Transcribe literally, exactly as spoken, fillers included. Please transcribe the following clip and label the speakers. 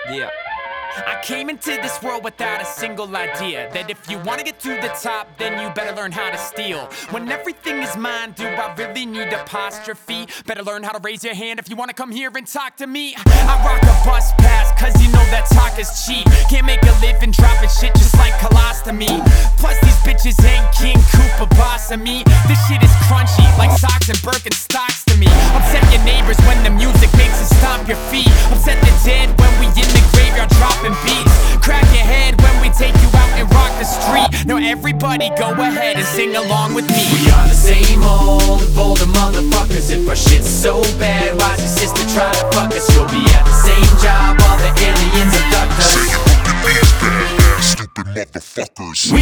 Speaker 1: Yeah. I came into this world without a single idea that if you wanna get to the top, then you better learn how to steal. When everything is mine, do I really need apostrophe? Better learn how to raise your hand if you wanna come here and talk to me. I rock a bus pass, cause you know that talk is cheap. Can't make a living dropping shit just like colostomy. Plus these bitches ain't King Koopa boss of me. This shit is crunchy, like socks and Birkenstocks to me. Upset your neighbors when the music makes it stomp your feet. Upset the dead when we in the graveyard dropping beats. Crack your head when we take you out and rock the street. Now everybody go ahead and sing along with me.
Speaker 2: We are the same old older motherfuckers. If our shit's so bad, why's your sister try to fuck us? You'll be at the same job, all the aliens abduct us.
Speaker 3: Say it with the beat, bad ass stupid motherfuckers.
Speaker 2: We